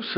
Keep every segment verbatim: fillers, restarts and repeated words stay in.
tous.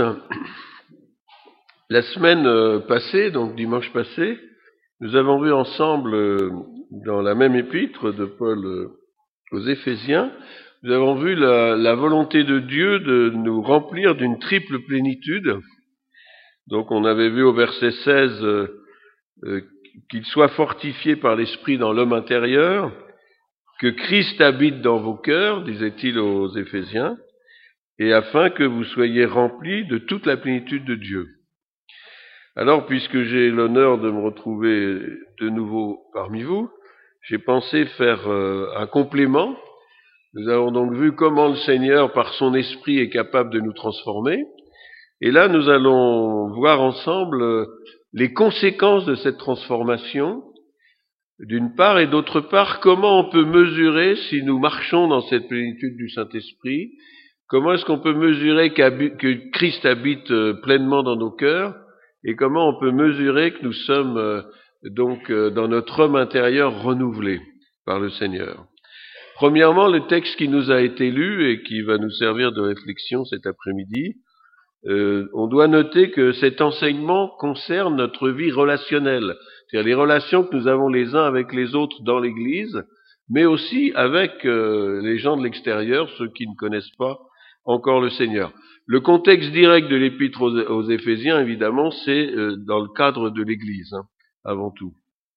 La semaine passée, donc dimanche passé, nous avons vu ensemble dans la même épître de Paul aux Éphésiens, nous avons vu la, la volonté de Dieu de nous remplir d'une triple plénitude. Donc on avait vu au verset seize euh, euh, qu'il soit fortifié par l'Esprit dans l'homme intérieur, que Christ habite dans vos cœurs, disait-il aux Éphésiens, et afin que vous soyez remplis de toute la plénitude de Dieu. Alors, puisque j'ai l'honneur de me retrouver de nouveau parmi vous, j'ai pensé faire euh, un complément. Nous avons donc vu comment le Seigneur, par son esprit, est capable de nous transformer. Et là, nous allons voir ensemble euh, les conséquences de cette transformation, d'une part, et d'autre part, comment on peut mesurer, si nous marchons dans cette plénitude du Saint-Esprit, comment est-ce qu'on peut mesurer que Christ habite pleinement dans nos cœurs, et comment on peut mesurer que nous sommes euh, donc euh, dans notre homme intérieur renouvelé par le Seigneur. Premièrement, le texte qui nous a été lu et qui va nous servir de réflexion cet après-midi, euh, on doit noter que cet enseignement concerne notre vie relationnelle, c'est-à-dire les relations que nous avons les uns avec les autres dans l'Église, mais aussi avec euh, les gens de l'extérieur, ceux qui ne connaissent pas encore le Seigneur. Le contexte direct de l'épître aux, aux Éphésiens, évidemment, c'est euh, dans le cadre de l'Église, hein, avant tout.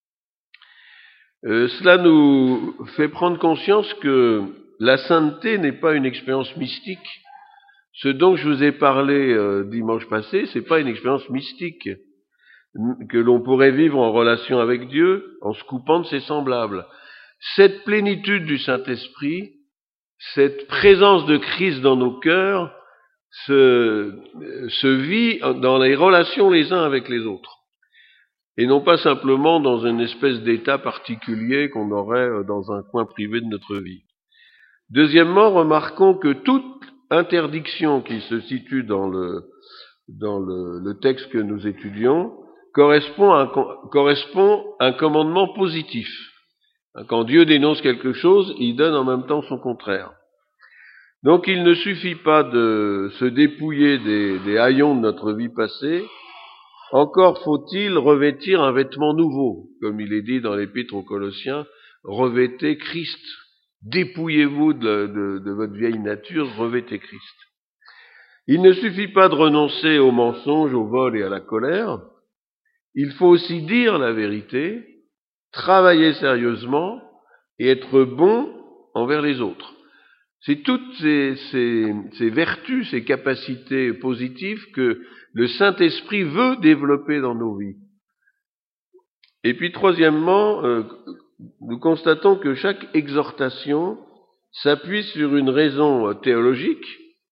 Euh, cela nous fait prendre conscience que la sainteté n'est pas une expérience mystique. Ce dont je vous ai parlé euh, dimanche passé, c'est pas une expérience mystique que l'on pourrait vivre en relation avec Dieu en se coupant de ses semblables. Cette plénitude du Saint-Esprit, cette présence de Christ dans nos cœurs, se, se vit dans les relations les uns avec les autres. Et non pas simplement dans une espèce d'état particulier qu'on aurait dans un coin privé de notre vie. Deuxièmement, remarquons que toute interdiction qui se situe dans le, dans le, le texte que nous étudions correspond à, un, correspond à un commandement positif. Quand Dieu dénonce quelque chose, il donne en même temps son contraire. Donc il ne suffit pas de se dépouiller des, des haillons de notre vie passée, encore faut-il revêtir un vêtement nouveau, comme il est dit dans l'épître aux Colossiens, revêtez Christ, dépouillez-vous de, de, de votre vieille nature, revêtez Christ. Il ne suffit pas de renoncer au mensonge, au vol et à la colère, il faut aussi dire la vérité, travailler sérieusement et être bon envers les autres. C'est toutes ces, ces, ces vertus, ces capacités positives que le Saint-Esprit veut développer dans nos vies. Et puis troisièmement, euh, nous constatons que chaque exhortation s'appuie sur une raison théologique,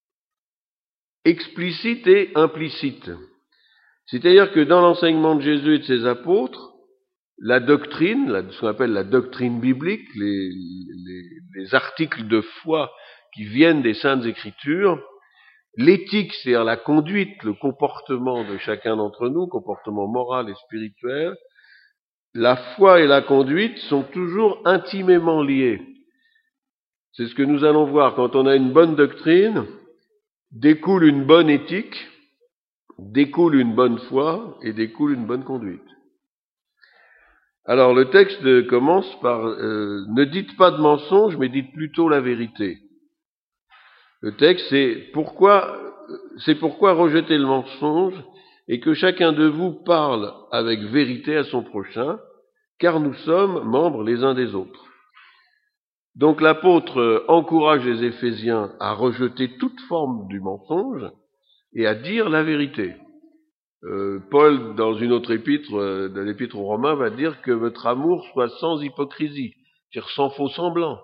explicite et implicite. C'est-à-dire que dans l'enseignement de Jésus et de ses apôtres, la doctrine, ce qu'on appelle la doctrine biblique, les, les, les articles de foi qui viennent des Saintes Écritures, l'éthique, c'est-à-dire la conduite, le comportement de chacun d'entre nous, comportement moral et spirituel, la foi et la conduite sont toujours intimement liées. C'est ce que nous allons voir. Quand on a une bonne doctrine, découle une bonne éthique, découle une bonne foi et découle une bonne conduite. Alors le texte commence par euh, « Ne dites pas de mensonge, mais dites plutôt la vérité ». Le texte, c'est pourquoi, c'est pourquoi rejeter le mensonge et que chacun de vous parle avec vérité à son prochain, car nous sommes membres les uns des autres. Donc l'apôtre encourage les Éphésiens à rejeter toute forme du mensonge et à dire la vérité. Euh, Paul, dans une autre épître, euh, dans l'épître aux Romains, va dire que votre amour soit sans hypocrisie, c'est-à-dire sans faux semblant.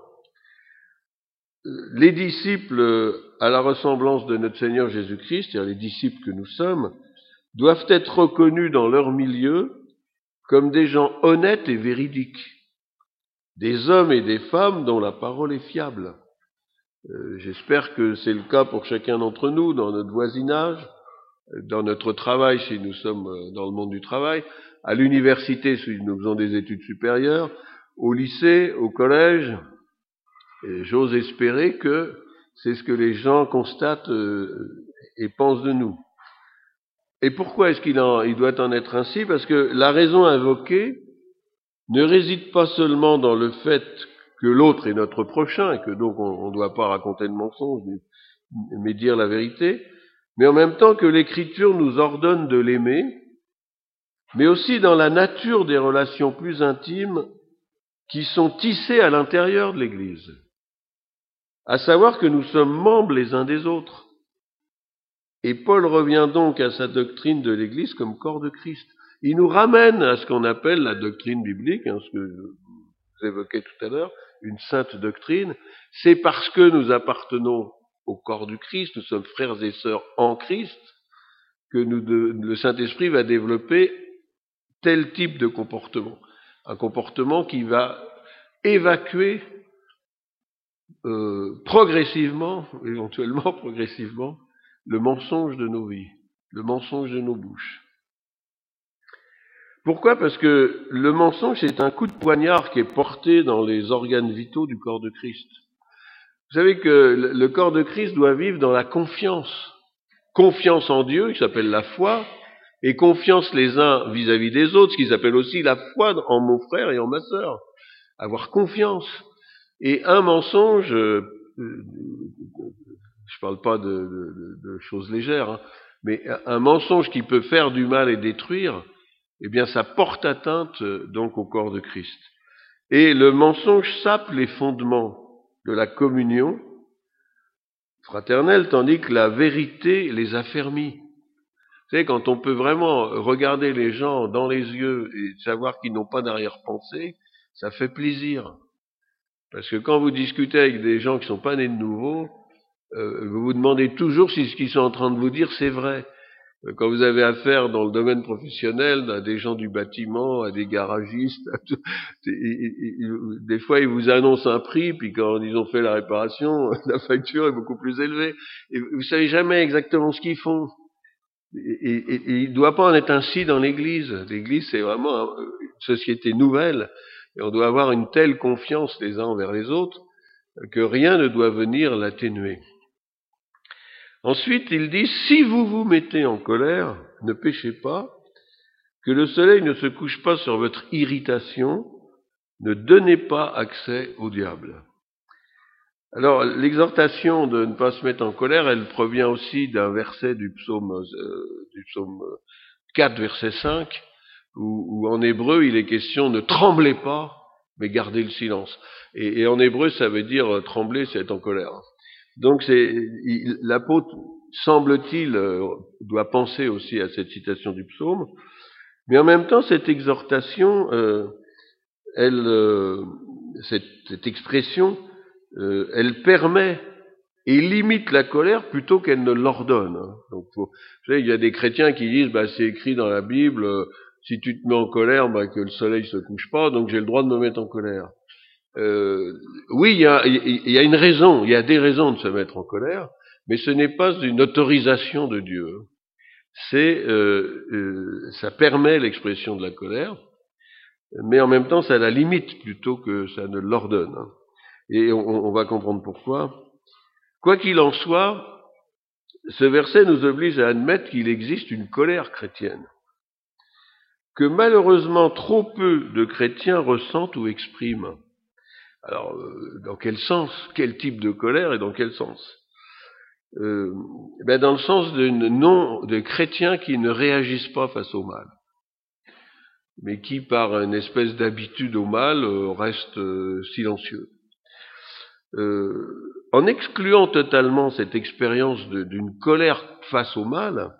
Les disciples, à la ressemblance de notre Seigneur Jésus-Christ, c'est-à-dire les disciples que nous sommes, doivent être reconnus dans leur milieu comme des gens honnêtes et véridiques, des hommes et des femmes dont la parole est fiable. Euh, j'espère que c'est le cas pour chacun d'entre nous, dans notre voisinage, dans notre travail, si nous sommes dans le monde du travail, à l'université, si nous faisons des études supérieures, au lycée, au collège. Et j'ose espérer que c'est ce que les gens constatent euh, et pense de nous. Et pourquoi est-ce qu'il en, il doit en être ainsi? Parce que la raison invoquée ne réside pas seulement dans le fait que l'autre est notre prochain, et que donc on ne doit pas raconter de mensonges, mais dire la vérité, mais en même temps que l'Écriture nous ordonne de l'aimer, mais aussi dans la nature des relations plus intimes qui sont tissées à l'intérieur de l'Église. À savoir que nous sommes membres les uns des autres. Et Paul revient donc à sa doctrine de l'Église comme corps de Christ. Il nous ramène à ce qu'on appelle la doctrine biblique, hein, ce que je vous évoquais tout à l'heure, une sainte doctrine. C'est parce que nous appartenons au corps du Christ, nous sommes frères et sœurs en Christ, que nous de, le Saint-Esprit va développer tel type de comportement. Un comportement qui va évacuer euh, progressivement, éventuellement progressivement, le mensonge de nos vies, le mensonge de nos bouches. Pourquoi? Parce que le mensonge, c'est un coup de poignard qui est porté dans les organes vitaux du corps de Christ. Vous savez que le corps de Christ doit vivre dans la confiance. Confiance en Dieu, qui s'appelle la foi, et confiance les uns vis-à-vis des autres, ce qui s'appelle aussi la foi en mon frère et en ma sœur. Avoir confiance. Et un mensonge, euh, je parle pas de, de, de choses légères, hein, mais un mensonge qui peut faire du mal et détruire, eh bien ça porte atteinte donc au corps de Christ. Et le mensonge sape les fondements de la communion fraternelle, tandis que la vérité les affermit. Vous savez, quand on peut vraiment regarder les gens dans les yeux et savoir qu'ils n'ont pas d'arrière-pensée, ça fait plaisir. Parce que quand vous discutez avec des gens qui ne sont pas nés de nouveau, euh, vous vous demandez toujours si ce qu'ils sont en train de vous dire, c'est vrai. Quand vous avez affaire dans le domaine professionnel à des gens du bâtiment, à des garagistes, à tout, des fois ils vous annoncent un prix, puis quand ils ont fait la réparation, la facture est beaucoup plus élevée. Et vous savez jamais exactement ce qu'ils font. Et, et, et il ne doit pas en être ainsi dans l'Église. L'Église, c'est vraiment une société nouvelle, et on doit avoir une telle confiance les uns envers les autres que rien ne doit venir l'atténuer. Ensuite, il dit, si vous vous mettez en colère, ne péchez pas, que le soleil ne se couche pas sur votre irritation, ne donnez pas accès au diable. Alors, l'exhortation de ne pas se mettre en colère, elle provient aussi d'un verset du psaume, euh, du psaume quatre, verset cinq, où, où en hébreu, il est question ne tremblez pas, mais gardez le silence. Et, et en hébreu, ça veut dire euh, trembler, c'est être en colère. Donc, c'est, il, l'apôtre, semble-t-il, euh, doit penser aussi à cette citation du psaume, mais en même temps, cette exhortation, euh, elle, euh, cette, cette expression, euh, elle permet et limite la colère plutôt qu'elle ne l'ordonne. Donc, faut, vous savez, il y a des chrétiens qui disent, bah, c'est écrit dans la Bible, euh, si tu te mets en colère, bah, que le soleil se couche pas, donc j'ai le droit de me mettre en colère. Euh, oui, il y a, il y a une raison, il y a des raisons de se mettre en colère, mais ce n'est pas une autorisation de Dieu. C'est, euh, euh, ça permet l'expression de la colère, mais en même temps, ça la limite plutôt que ça ne l'ordonne. Et on, on va comprendre pourquoi. Quoi qu'il en soit, ce verset nous oblige à admettre qu'il existe une colère chrétienne, que malheureusement trop peu de chrétiens ressentent ou expriment. Alors, euh, dans quel sens? Quel type de colère et dans quel sens? euh, ben Dans le sens de, non, de chrétiens qui ne réagissent pas face au mal, mais qui, par une espèce d'habitude au mal, euh, restent euh, silencieux. Euh, en excluant totalement cette expérience de, d'une colère face au mal,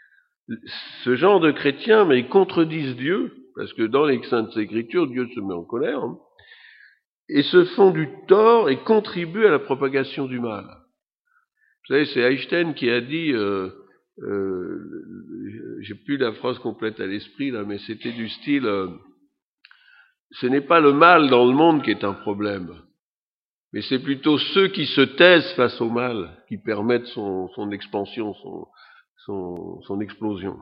ce genre de chrétiens, mais ils contredisent Dieu, parce que dans les Saintes Écritures, Dieu se met en colère, hein, et se font du tort et contribuent à la propagation du mal. Vous savez, c'est Einstein qui a dit, euh, euh, j'ai plus la phrase complète à l'esprit là, mais c'était du style, euh, ce n'est pas le mal dans le monde qui est un problème, mais c'est plutôt ceux qui se taisent face au mal qui permettent son, son expansion, son, son, son explosion.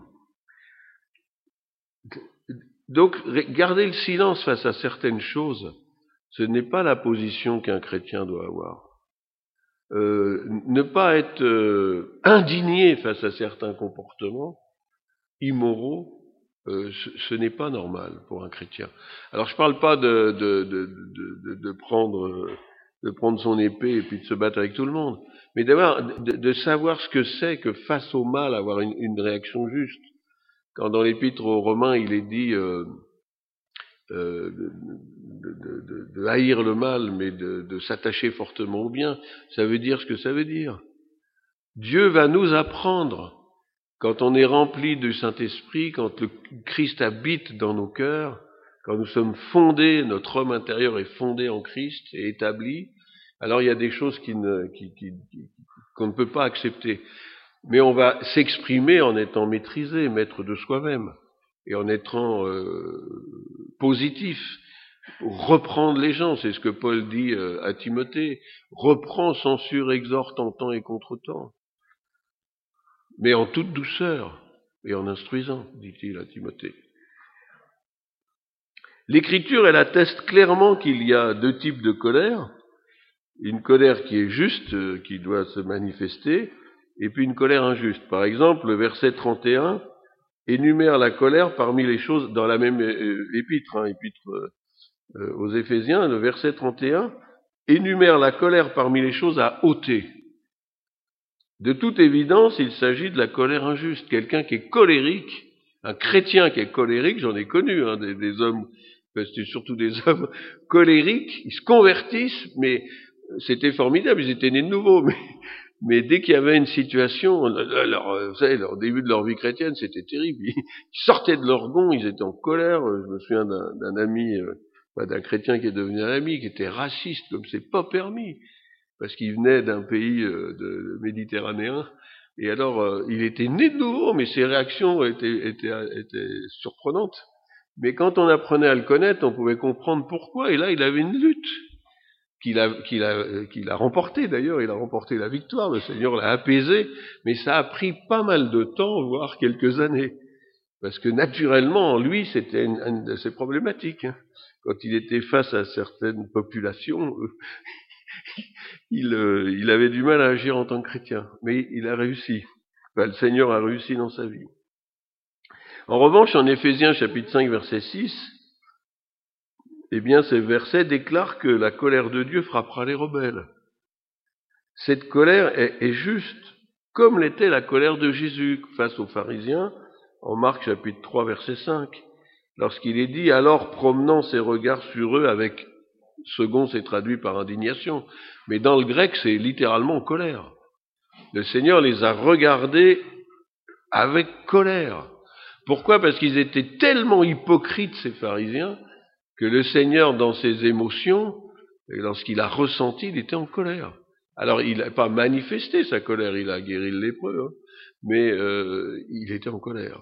Donc, garder le silence face à certaines choses, ce n'est pas la position qu'un chrétien doit avoir. euh, ne pas être euh, indigné face à certains comportements immoraux, euh, ce, ce n'est pas normal pour un chrétien. Alors je ne parle pas de, de, de, de, de, prendre, de prendre son épée et puis de se battre avec tout le monde, mais d'avoir, de, de savoir ce que c'est que face au mal, avoir une, une réaction juste. Quand dans l'épître aux Romains, il est dit euh, euh, de, de, de, de haïr le mal, mais de, de s'attacher fortement au bien, ça veut dire ce que ça veut dire. Dieu va nous apprendre, quand on est rempli du Saint-Esprit, quand le Christ habite dans nos cœurs, quand nous sommes fondés, notre homme intérieur est fondé en Christ et établi, alors il y a des choses qui ne, qui, qui, qui, qu'on ne peut pas accepter. Mais on va s'exprimer en étant maîtrisé, maître de soi-même, et en étant euh, positif. Reprendre les gens, c'est ce que Paul dit euh, à Timothée. Reprends, censure, exhorte en temps et contre temps. Mais en toute douceur et en instruisant, dit-il à Timothée. L'Écriture, elle atteste clairement qu'il y a deux types de colère. Une colère qui est juste, euh, qui doit se manifester, et puis une colère injuste. Par exemple, le verset trente et un énumère la colère parmi les choses, dans la même euh, épître, hein, épître euh, aux Éphésiens, le verset trente et un énumère la colère parmi les choses à ôter. De toute évidence, il s'agit de la colère injuste. Quelqu'un qui est colérique, un chrétien qui est colérique, j'en ai connu, hein, des, des hommes, c'était surtout des hommes colériques, ils se convertissent, mais c'était formidable, ils étaient nés de nouveau, mais, mais dès qu'il y avait une situation, alors, vous savez, au début de leur vie chrétienne, c'était terrible. Ils sortaient de leur gond, ils étaient en colère. Je me souviens d'un, d'un ami, euh, d'un chrétien qui est devenu un ami, qui était raciste, comme c'est pas permis, parce qu'il venait d'un pays euh, de, méditerranéen. Et alors, euh, il était né de nouveau, mais ses réactions étaient, étaient, étaient surprenantes. Mais quand on apprenait à le connaître, on pouvait comprendre pourquoi. Et là, il avait une lutte qu'il a, qu'il a, qu'il a remportée d'ailleurs. Il a remporté la victoire. Le Seigneur l'a apaisé. Mais ça a pris pas mal de temps, voire quelques années. Parce que naturellement, en lui, c'était une, une de ses problématiques. Hein. Quand il était face à certaines populations, il, euh, il avait du mal à agir en tant que chrétien. Mais il a réussi. Enfin, le Seigneur a réussi dans sa vie. En revanche, en Éphésiens chapitre cinq, verset six, eh bien, ces versets déclarent que la colère de Dieu frappera les rebelles. Cette colère est, est juste, comme l'était la colère de Jésus face aux pharisiens, en Marc chapitre trois, verset cinq, lorsqu'il est dit « Alors, promenant ses regards sur eux avec... » Second, c'est traduit par indignation, mais dans le grec, c'est littéralement colère. Le Seigneur les a regardés avec colère. Pourquoi ? Parce qu'ils étaient tellement hypocrites, ces pharisiens, que le Seigneur, dans ses émotions, et lorsqu'il a ressenti, il était en colère. Alors, il n'a pas manifesté sa colère, il a guéri le lépreux, hein, mais euh, il était en colère.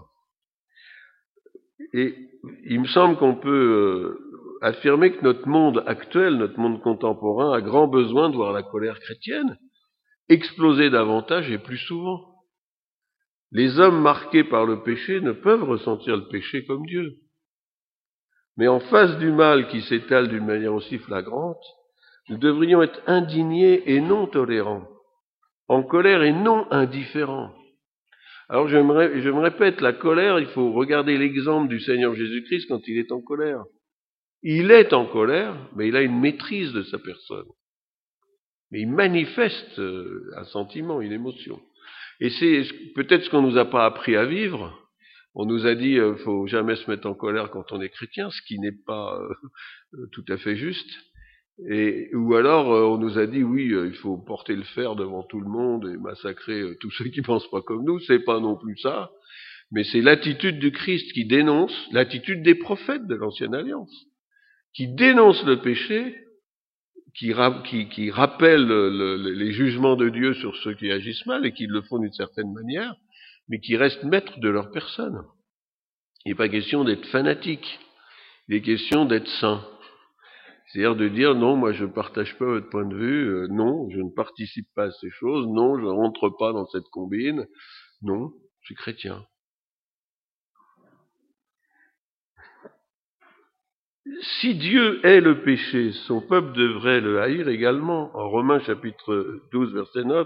Et il me semble qu'on peut euh, affirmer que notre monde actuel, notre monde contemporain, a grand besoin de voir la colère chrétienne exploser davantage et plus souvent. Les hommes marqués par le péché ne peuvent ressentir le péché comme Dieu. Mais en face du mal qui s'étale d'une manière aussi flagrante, nous devrions être indignés et non tolérants, en colère et non indifférents. Alors je me, je me répète, la colère, il faut regarder l'exemple du Seigneur Jésus-Christ quand il est en colère. Il est en colère, mais il a une maîtrise de sa personne. Mais il manifeste un sentiment, une émotion. Et c'est peut-être ce qu'on nous a pas appris à vivre. On nous a dit, euh, faut jamais se mettre en colère quand on est chrétien, ce qui n'est pas euh, tout à fait juste. Et, ou alors, euh, on nous a dit, oui, euh, il faut porter le fer devant tout le monde et massacrer euh, tous ceux qui pensent pas comme nous. C'est pas non plus ça. Mais c'est l'attitude du Christ qui dénonce, l'attitude des prophètes de l'Ancienne Alliance, qui dénonce le péché, qui, qui, qui rappelle le, le, les jugements de Dieu sur ceux qui agissent mal et qui le font d'une certaine manière, mais qui restent maîtres de leur personne. Il n'est pas question d'être fanatique, il est question d'être saint. C'est-à-dire de dire non, moi je ne partage pas votre point de vue, euh, non, je ne participe pas à ces choses, non, je ne rentre pas dans cette combine, non, je suis chrétien. Si Dieu hait le péché, son peuple devrait le haïr également. En Romains chapitre douze, verset neuf,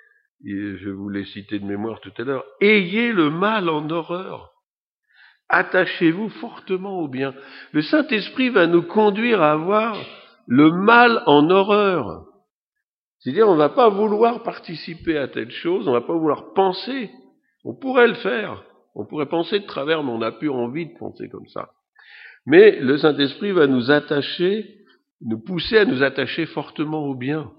et je vous l'ai cité de mémoire tout à l'heure, « Ayez le mal en horreur, attachez-vous fortement au bien. » Le Saint-Esprit va nous conduire à avoir le mal en horreur. C'est-à-dire, on ne va pas vouloir participer à telle chose, on ne va pas vouloir penser. On pourrait le faire, on pourrait penser de travers, mais on n'a plus envie de penser comme ça. Mais le Saint-Esprit va nous attacher, nous pousser à nous attacher fortement au bien.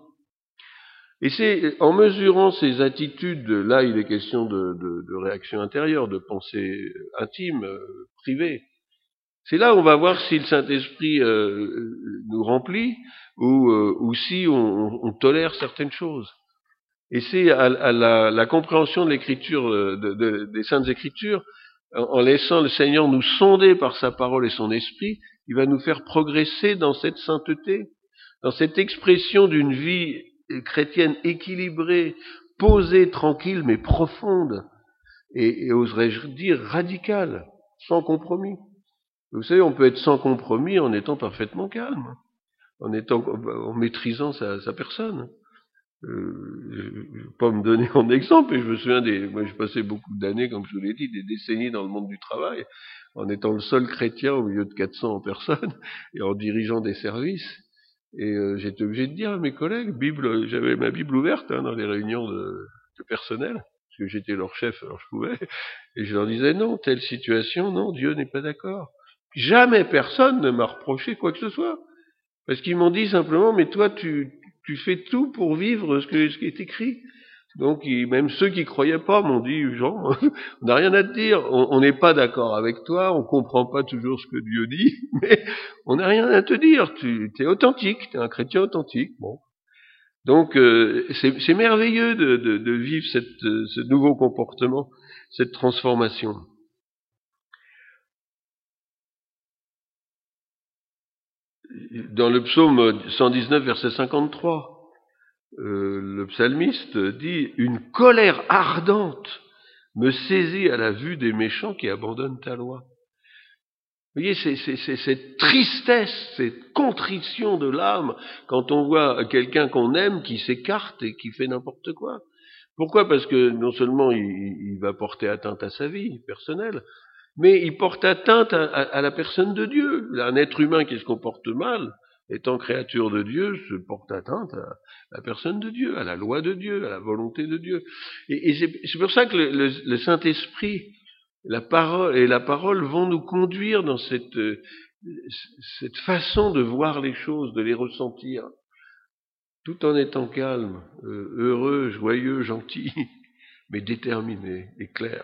Et c'est en mesurant ces attitudes, là il est question de, de, de réaction intérieure, de pensée intime, euh, privée. C'est là où on va voir si le Saint-Esprit euh, nous remplit ou, euh, ou si on, on tolère certaines choses. Et c'est à, à la, la compréhension de l'écriture, de, de, des Saintes Écritures, en, en laissant le Seigneur nous sonder par sa parole et son esprit, il va nous faire progresser dans cette sainteté, dans cette expression d'une vie chrétienne équilibrée, posée, tranquille, mais profonde, et, et oserais-je dire radicale, sans compromis. Vous savez, on peut être sans compromis en étant parfaitement calme, en étant, en maîtrisant sa, sa personne. Euh, je ne vais pas me donner en exemple, mais je me souviens des, moi j'ai passé beaucoup d'années, comme je vous l'ai dit, des décennies dans le monde du travail, en étant le seul chrétien au milieu de quatre cents personnes, et en dirigeant des services. Et euh, j'étais obligé de dire à mes collègues, Bible, j'avais ma Bible ouverte hein, dans les réunions de, de personnel, parce que j'étais leur chef, alors je pouvais, et je leur disais non, telle situation, non, Dieu n'est pas d'accord. Jamais personne ne m'a reproché quoi que ce soit, parce qu'ils m'ont dit simplement, mais toi tu, tu fais tout pour vivre ce, que, ce qui est écrit. Donc ils, même ceux qui croyaient pas m'ont dit, Jean, on n'a rien à te dire, on n'est pas d'accord avec toi, on comprend pas toujours ce que Dieu dit, mais on n'a rien à te dire, tu es authentique, tu es un chrétien authentique. Bon. Donc euh, c'est, c'est merveilleux de, de, de vivre cette, ce nouveau comportement, cette transformation. Dans le psaume cent dix-neuf, verset cinquante-trois, Euh, le psalmiste dit « Une colère ardente me saisit à la vue des méchants qui abandonnent ta loi. » Vous voyez, c'est, c'est, c'est cette tristesse, cette contrition de l'âme quand on voit quelqu'un qu'on aime qui s'écarte et qui fait n'importe quoi. Pourquoi ? Parce que non seulement il, il va porter atteinte à sa vie personnelle, mais il porte atteinte à, à, à la personne de Dieu. Un être humain qui se comporte mal, étant créature de Dieu, se porte atteinte à la personne de Dieu, à la loi de Dieu, à la volonté de Dieu. Et, et c'est, c'est pour ça que le, le, le Saint-Esprit la parole, et la parole vont nous conduire dans cette, cette façon de voir les choses, de les ressentir, tout en étant calme, heureux, joyeux, gentil, mais déterminé et clair.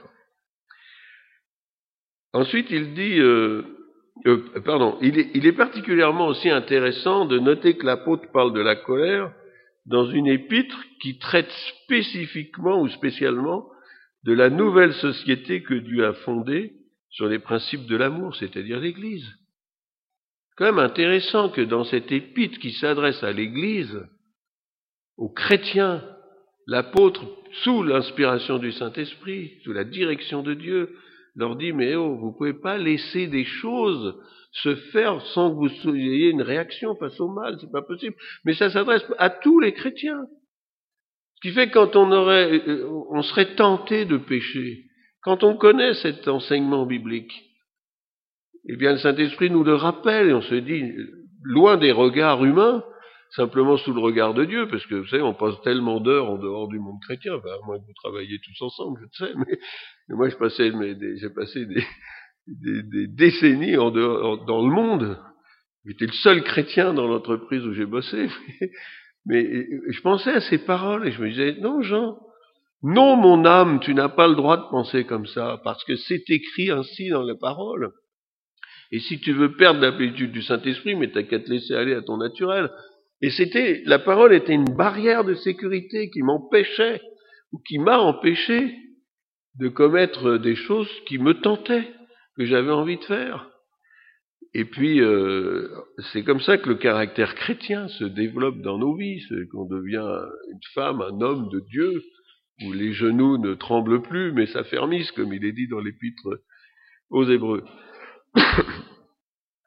Ensuite, il dit... Euh, Euh, pardon, il est, il est particulièrement aussi intéressant de noter que l'apôtre parle de la colère dans une épître qui traite spécifiquement ou spécialement de la nouvelle société que Dieu a fondée sur les principes de l'amour, c'est-à-dire l'Église. C'est quand même intéressant que dans cette épître qui s'adresse à l'Église, aux chrétiens, l'apôtre, sous l'inspiration du Saint-Esprit, sous la direction de Dieu, leur dit, mais oh, vous ne pouvez pas laisser des choses se faire sans que vous ayez une réaction face au mal, c'est pas possible. Mais ça s'adresse à tous les chrétiens. Ce qui fait que quand on aurait, on serait tenté de pécher, quand on connaît cet enseignement biblique, eh bien le Saint-Esprit nous le rappelle et on se dit, loin des regards humains, simplement sous le regard de Dieu, parce que vous savez, on passe tellement d'heures en dehors du monde chrétien, enfin, à moins que vous travailliez tous ensemble, je le sais, mais, mais moi je passais, mais des, j'ai passé des, des, des décennies en dehors, dans le monde. J'étais le seul chrétien dans l'entreprise où j'ai bossé, mais, mais je pensais à ces paroles et je me disais, non Jean, non mon âme, tu n'as pas le droit de penser comme ça, parce que c'est écrit ainsi dans la parole. Et si tu veux perdre la plénitude du Saint-Esprit, mais t'as qu'à te laisser aller à ton naturel. Et c'était, la parole était une barrière de sécurité qui m'empêchait, ou qui m'a empêché de commettre des choses qui me tentaient, que j'avais envie de faire. Et puis, euh, c'est comme ça que le caractère chrétien se développe dans nos vies, c'est qu'on devient une femme, un homme de Dieu, où les genoux ne tremblent plus, mais s'affermissent, comme il est dit dans l'épître aux Hébreux.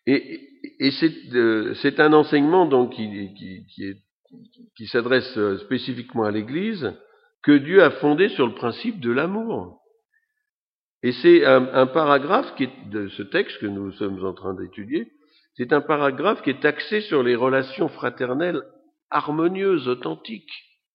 Et, et c'est, euh, c'est un enseignement donc qui, qui, qui, est, qui s'adresse spécifiquement à l'Église, que Dieu a fondé sur le principe de l'amour. Et c'est un, un paragraphe qui est de ce texte que nous sommes en train d'étudier, c'est un paragraphe qui est axé sur les relations fraternelles harmonieuses, authentiques.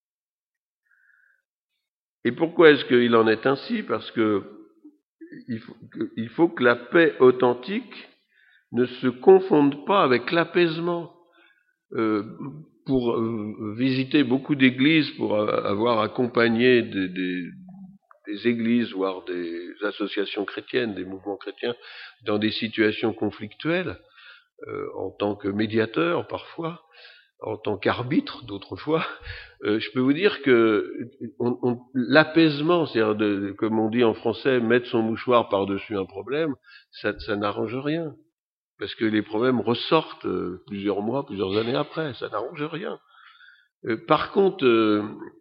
Et pourquoi est-ce qu'il en est ainsi? Parce que il faut, que il faut que la paix authentique ne se confonde pas avec l'apaisement. Euh, pour euh, visiter beaucoup d'églises, pour euh, avoir accompagné des, des, des églises, voire des associations chrétiennes, des mouvements chrétiens, dans des situations conflictuelles, euh, en tant que médiateur parfois, en tant qu'arbitre d'autres fois, euh, je peux vous dire que on, on, l'apaisement, c'est-à-dire de, comme on dit en français, mettre son mouchoir par-dessus un problème, ça, ça n'arrange rien. Parce que les problèmes ressortent euh, plusieurs mois, plusieurs années après, ça n'arrange rien. Euh, par contre, euh,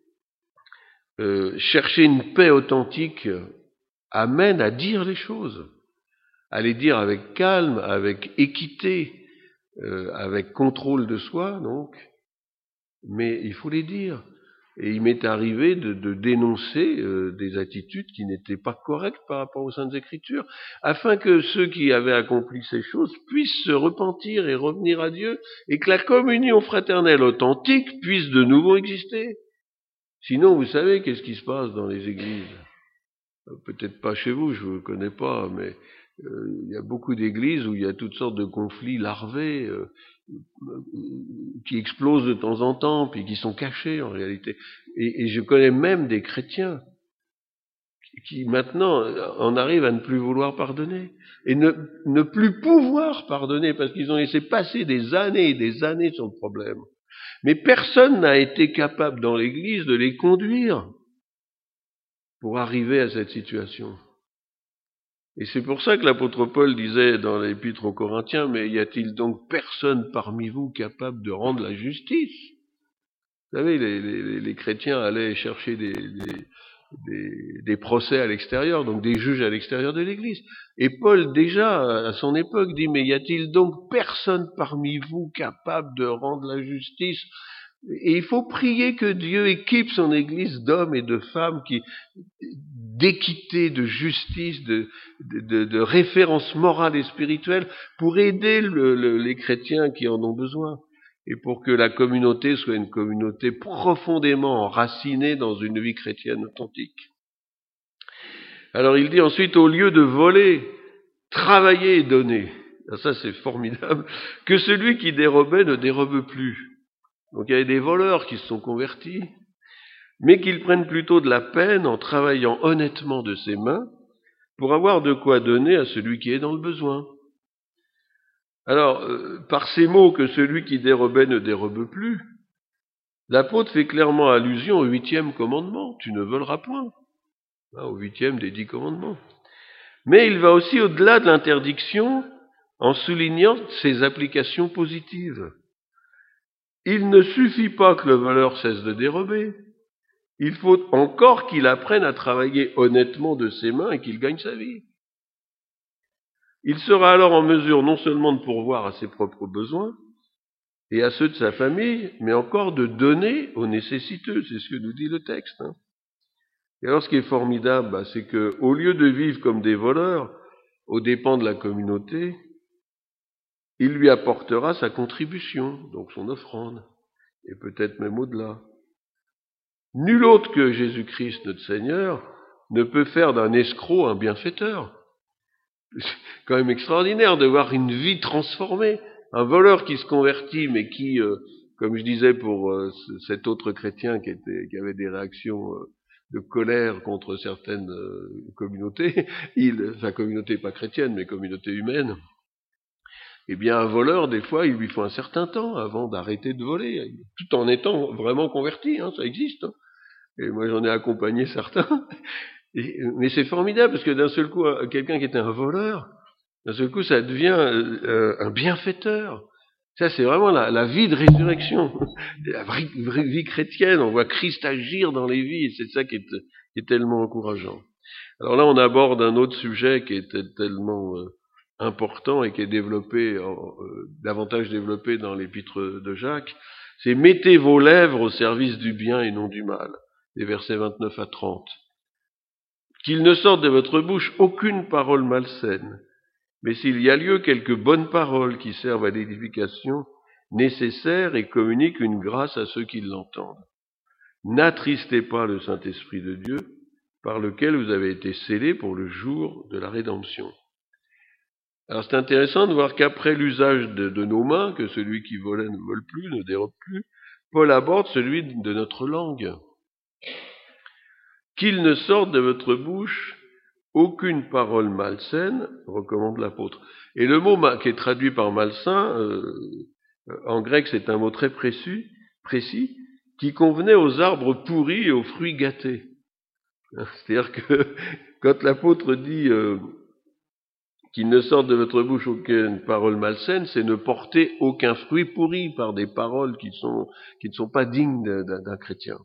euh, chercher une paix authentique amène à dire les choses, à les dire avec calme, avec équité, euh, avec contrôle de soi, donc. Mais il faut les dire. Et il m'est arrivé de, de dénoncer euh, des attitudes qui n'étaient pas correctes par rapport aux Saintes Écritures, afin que ceux qui avaient accompli ces choses puissent se repentir et revenir à Dieu, et que la communion fraternelle authentique puisse de nouveau exister. Sinon, vous savez, qu'est-ce qui se passe dans les églises? Peut-être pas chez vous, je ne vous connais pas, mais euh, il y a beaucoup d'églises où il y a toutes sortes de conflits larvés, euh, qui explosent de temps en temps, puis qui sont cachés en réalité. Et, et je connais même des chrétiens qui maintenant en arrivent à ne plus vouloir pardonner, et ne, ne plus pouvoir pardonner, parce qu'ils ont laissé passer des années et des années sur le problème. Mais personne n'a été capable dans l'Église de les conduire pour arriver à cette situation. Et c'est pour ça que l'apôtre Paul disait dans l'épître aux Corinthiens, mais y a-t-il donc personne parmi vous capable de rendre la justice? Vous savez, les, les, les chrétiens allaient chercher des, des, des, des procès à l'extérieur, donc des juges à l'extérieur de l'Église. Et Paul, déjà, à son époque, dit, mais y a-t-il donc personne parmi vous capable de rendre la justice? Et il faut prier que Dieu équipe son Église d'hommes et de femmes qui, d'équité, de justice, de, de, de référence morale et spirituelle pour aider le, le, les chrétiens qui en ont besoin, et pour que la communauté soit une communauté profondément enracinée dans une vie chrétienne authentique. Alors il dit ensuite, au lieu de voler, travailler et donner. Ça c'est formidable. Que celui qui dérobait ne dérobe plus. Donc il y a des voleurs qui se sont convertis, mais qu'ils prennent plutôt de la peine en travaillant honnêtement de ses mains pour avoir de quoi donner à celui qui est dans le besoin. Alors, euh, par ces mots que celui qui dérobait ne dérobe plus, l'apôtre fait clairement allusion au huitième commandement, tu ne voleras point, hein, au huitième des dix commandements. Mais il va aussi au-delà de l'interdiction en soulignant ses applications positives. Il ne suffit pas que le voleur cesse de dérober. Il faut encore qu'il apprenne à travailler honnêtement de ses mains et qu'il gagne sa vie. Il sera alors en mesure non seulement de pourvoir à ses propres besoins et à ceux de sa famille, mais encore de donner aux nécessiteux. C'est ce que nous dit le texte. Hein. Et alors ce qui est formidable, bah, c'est que au lieu de vivre comme des voleurs, aux dépens de la communauté, il lui apportera sa contribution, donc son offrande, et peut-être même au-delà. Nul autre que Jésus-Christ, notre Seigneur, ne peut faire d'un escroc un bienfaiteur. C'est quand même extraordinaire de voir une vie transformée. Un voleur qui se convertit, mais qui, euh, comme je disais pour euh, cet autre chrétien qui, était, qui avait des réactions euh, de colère contre certaines euh, communautés, il, enfin communauté pas chrétienne, mais communauté humaine, eh bien un voleur, des fois, il lui faut un certain temps avant d'arrêter de voler, tout en étant vraiment converti, hein, ça existe. Hein. Et moi j'en ai accompagné certains. Et, mais c'est formidable parce que d'un seul coup, quelqu'un qui était un voleur, d'un seul coup, ça devient euh, un bienfaiteur. Ça, c'est vraiment la, la vie de résurrection, la vraie, vraie vie chrétienne. On voit Christ agir dans les vies, et c'est ça qui est, qui est tellement encourageant. Alors là, on aborde un autre sujet qui est tellement euh, important et qui est développé, en, euh, davantage développé dans l'épître de Jacques, c'est « Mettez vos lèvres au service du bien et non du mal », les versets vingt-neuf à trente. « Qu'il ne sorte de votre bouche aucune parole malsaine, mais s'il y a lieu, quelques bonnes paroles qui servent à l'édification nécessaire et communiquent une grâce à ceux qui l'entendent. N'attristez pas le Saint-Esprit de Dieu, par lequel vous avez été scellés pour le jour de la rédemption. » Alors c'est intéressant de voir qu'après l'usage de, de nos mains, que celui qui volait ne vole plus, ne dérobe plus, Paul aborde celui de notre langue. « Qu'il ne sorte de votre bouche aucune parole malsaine, recommande l'apôtre. » Et le mot qui est traduit par malsain, euh, en grec c'est un mot très précis, précis, qui convenait aux arbres pourris et aux fruits gâtés. C'est-à-dire que quand l'apôtre dit euh, qu'il ne sorte de votre bouche aucune parole malsaine, c'est ne porter aucun fruit pourri par des paroles qui, sont, qui ne sont pas dignes d'un, d'un chrétien.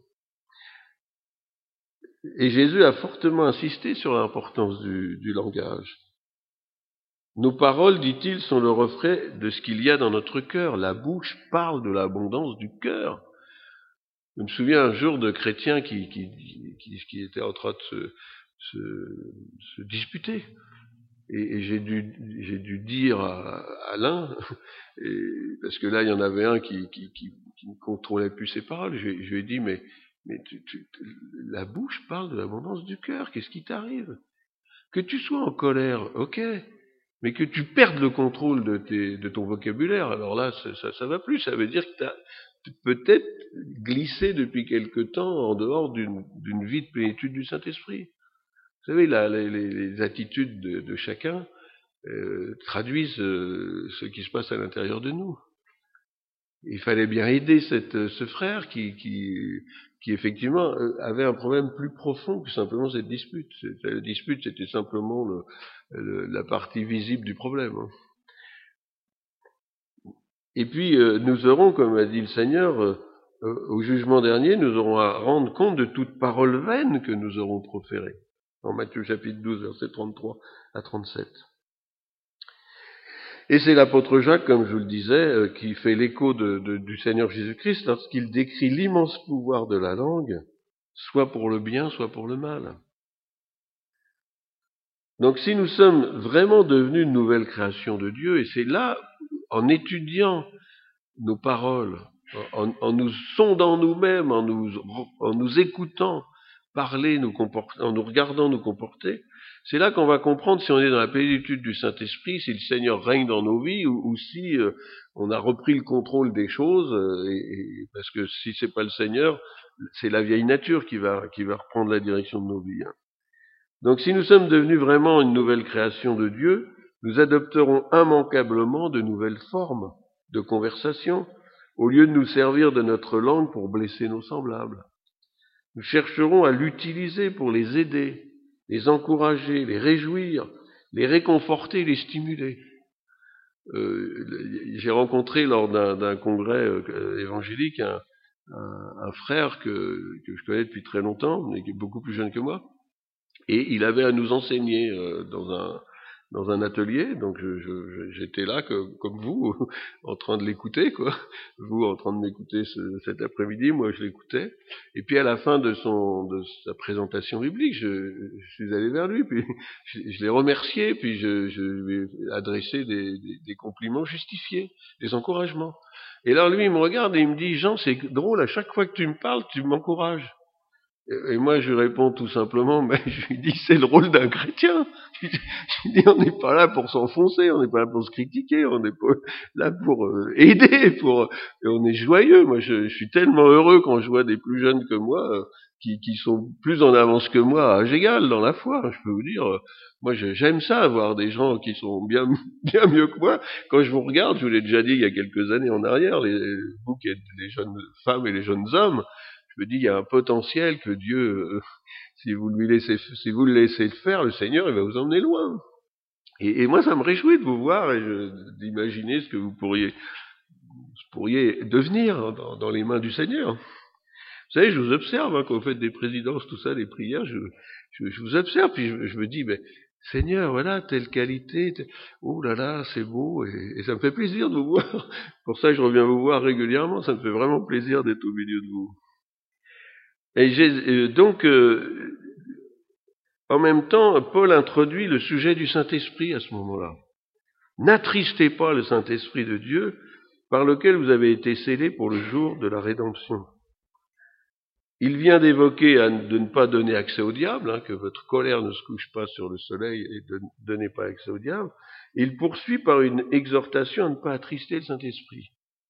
Et Jésus a fortement insisté sur l'importance du, du langage. Nos paroles, dit-il, sont le reflet de ce qu'il y a dans notre cœur. La bouche parle de l'abondance du cœur. Je me souviens un jour de chrétiens qui, qui, qui, qui étaient en train de se, se, se disputer. Et, et j'ai dû, j'ai dû dire à, à l'un, et, parce que là il y en avait un qui, qui, qui, qui ne contrôlait plus ses paroles, je, je lui ai dit, mais, mais tu, tu, la bouche parle de l'abondance du cœur, qu'est-ce qui t'arrive? Que tu sois en colère, ok, mais que tu perdes le contrôle de, tes, de ton vocabulaire, alors là ça, ça, ça va plus, ça veut dire que tu as peut-être glissé depuis quelque temps en dehors d'une, d'une vie de plénitude du Saint-Esprit. Vous savez, là, les, les attitudes de, de chacun euh, traduisent euh, ce qui se passe à l'intérieur de nous. Il fallait bien aider cette, ce frère qui, qui, qui effectivement avait un problème plus profond que simplement cette dispute. La dispute, c'était simplement le, le, la partie visible du problème. Et puis, euh, nous aurons, comme a dit le Seigneur, euh, au jugement dernier, nous aurons à rendre compte de toute parole vaine que nous aurons proférée. En Matthieu chapitre douze, versets trente-trois à trente-sept. Et c'est l'apôtre Jacques, comme je vous le disais, euh, qui fait l'écho de, de, du Seigneur Jésus-Christ lorsqu'il décrit l'immense pouvoir de la langue, soit pour le bien, soit pour le mal. Donc si nous sommes vraiment devenus une nouvelle création de Dieu, et c'est là, en étudiant nos paroles, en, en nous sondant nous-mêmes, en nous, en nous écoutant parler, nous comporter, en nous regardant nous comporter, c'est là qu'on va comprendre si on est dans la plénitude du Saint-Esprit, si le Seigneur règne dans nos vies, ou, ou si euh, on a repris le contrôle des choses, euh, et, et, parce que si c'est pas le Seigneur, c'est la vieille nature qui va, qui va reprendre la direction de nos vies. Hein. Donc si nous sommes devenus vraiment une nouvelle création de Dieu, nous adopterons immanquablement de nouvelles formes de conversation, au lieu de nous servir de notre langue pour blesser nos semblables. Nous chercherons à l'utiliser pour les aider, les encourager, les réjouir, les réconforter, les stimuler. Euh, j'ai rencontré lors d'un, d'un congrès euh, évangélique un, un, un frère que, que je connais depuis très longtemps, mais qui est beaucoup plus jeune que moi, et il avait à nous enseigner euh, dans un dans un atelier, donc je, je, j'étais là que, comme vous, en train de l'écouter, quoi. Vous en train de m'écouter ce, cet après-midi, moi je l'écoutais. Et puis à la fin de son de sa présentation biblique, je, je suis allé vers lui, puis je, je l'ai remercié, puis je, je lui ai adressé des, des, des compliments justifiés, des encouragements. Et alors lui, il me regarde et il me dit, Jean, c'est drôle, à chaque fois que tu me parles, tu m'encourages. Et moi, je réponds tout simplement, mais je lui dis, c'est le rôle d'un chrétien. Je lui dis, on n'est pas là pour s'enfoncer, on n'est pas là pour se critiquer, on n'est pas là pour euh, aider, pour, et on est joyeux. Moi, je, je suis tellement heureux quand je vois des plus jeunes que moi, euh, qui, qui sont plus en avance que moi à âge égal dans la foi. Je peux vous dire, euh, moi, je, j'aime ça, avoir des gens qui sont bien, bien mieux que moi. Quand je vous regarde, je vous l'ai déjà dit il y a quelques années en arrière, les, vous qui êtes les jeunes femmes et les jeunes hommes, je me dis, il y a un potentiel que Dieu, euh, si vous lui laissez, si vous le laissez faire, le Seigneur, il va vous emmener loin. Et, et moi, ça me réjouit de vous voir et je, d'imaginer ce que vous pourriez, pourriez devenir dans, dans les mains du Seigneur. Vous savez, je vous observe, hein, quand vous faites des présidences, tout ça, les prières, je, je, je vous observe, puis je, je me dis, mais Seigneur, voilà, telle qualité, telle... oh là là, c'est beau, et, et ça me fait plaisir de vous voir. Pour ça, je reviens vous voir régulièrement, ça me fait vraiment plaisir d'être au milieu de vous. Et j'ai, donc, euh, en même temps, Paul introduit le sujet du Saint-Esprit à ce moment-là. N'attristez pas le Saint-Esprit de Dieu, par lequel vous avez été scellés pour le jour de la rédemption. Il vient d'évoquer de ne pas donner accès au diable, hein, que votre colère ne se couche pas sur le soleil et de ne donner pas accès au diable. Il poursuit par une exhortation à ne pas attrister le Saint-Esprit.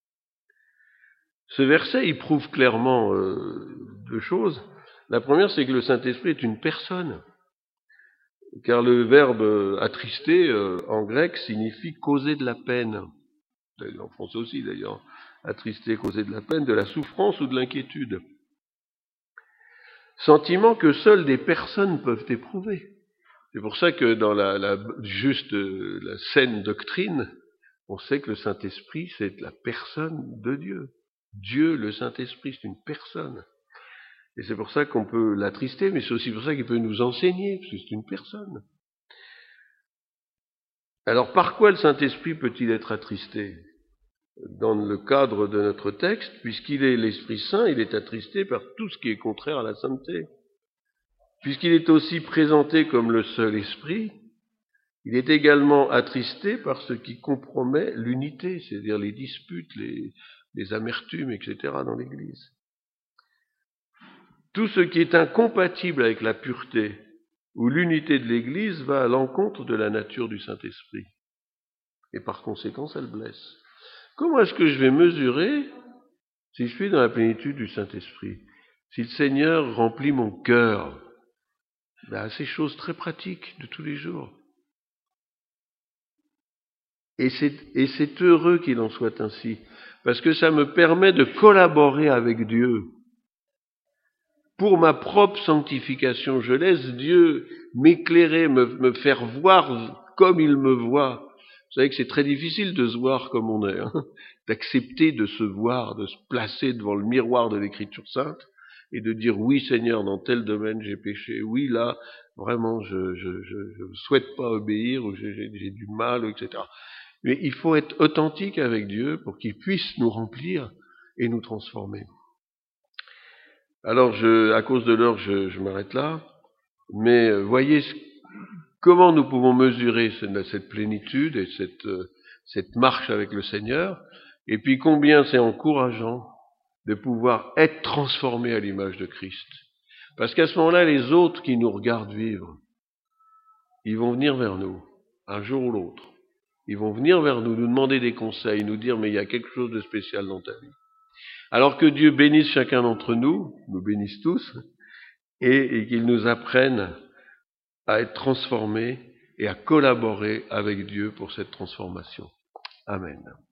Ce verset, il prouve clairement euh, deux choses. La première, c'est que le Saint-Esprit est une personne, car le verbe attrister euh, en grec signifie causer de la peine. En français aussi d'ailleurs, attrister, causer de la peine, de la souffrance ou de l'inquiétude. Sentiment que seules des personnes peuvent éprouver. C'est pour ça que dans la, la juste la saine doctrine, on sait que le Saint-Esprit, c'est la personne de Dieu. Dieu, le Saint-Esprit, c'est une personne. Et c'est pour ça qu'on peut l'attrister, mais c'est aussi pour ça qu'il peut nous enseigner, parce que c'est une personne. Alors, par quoi le Saint-Esprit peut-il être attristé ? Dans le cadre de notre texte, puisqu'il est l'Esprit Saint, il est attristé par tout ce qui est contraire à la sainteté. Puisqu'il est aussi présenté comme le seul Esprit, il est également attristé par ce qui compromet l'unité, c'est-à-dire les disputes, les, les amertumes, et cetera dans l'Église. Tout ce qui est incompatible avec la pureté ou l'unité de l'Église va à l'encontre de la nature du Saint-Esprit. Et par conséquent, ça le blesse. Comment est-ce que je vais mesurer si je suis dans la plénitude du Saint-Esprit? Si le Seigneur remplit mon cœur, ben, ces choses très pratiques de tous les jours. Et c'est, et c'est heureux qu'il en soit ainsi, parce que ça me permet de collaborer avec Dieu. Pour ma propre sanctification, je laisse Dieu m'éclairer, me, me faire voir comme il me voit. Vous savez que c'est très difficile de se voir comme on est, hein, d'accepter de se voir, de se placer devant le miroir de l'Écriture sainte et de dire oui Seigneur, dans tel domaine j'ai péché, oui là vraiment je je je, je souhaite pas obéir ou j'ai, j'ai, j'ai du mal, et cetera. Mais il faut être authentique avec Dieu pour qu'il puisse nous remplir et nous transformer. Alors je, à cause de l'heure, je, je m'arrête là, mais voyez ce comment nous pouvons mesurer cette plénitude et cette, cette marche avec le Seigneur, et puis combien c'est encourageant de pouvoir être transformé à l'image de Christ. Parce qu'à ce moment-là, les autres qui nous regardent vivre, ils vont venir vers nous, un jour ou l'autre. Ils vont venir vers nous, nous demander des conseils, nous dire, mais il y a quelque chose de spécial dans ta vie. Alors que Dieu bénisse chacun d'entre nous, nous bénisse tous, et, et qu'il nous apprenne à être transformés et à collaborer avec Dieu pour cette transformation. Amen.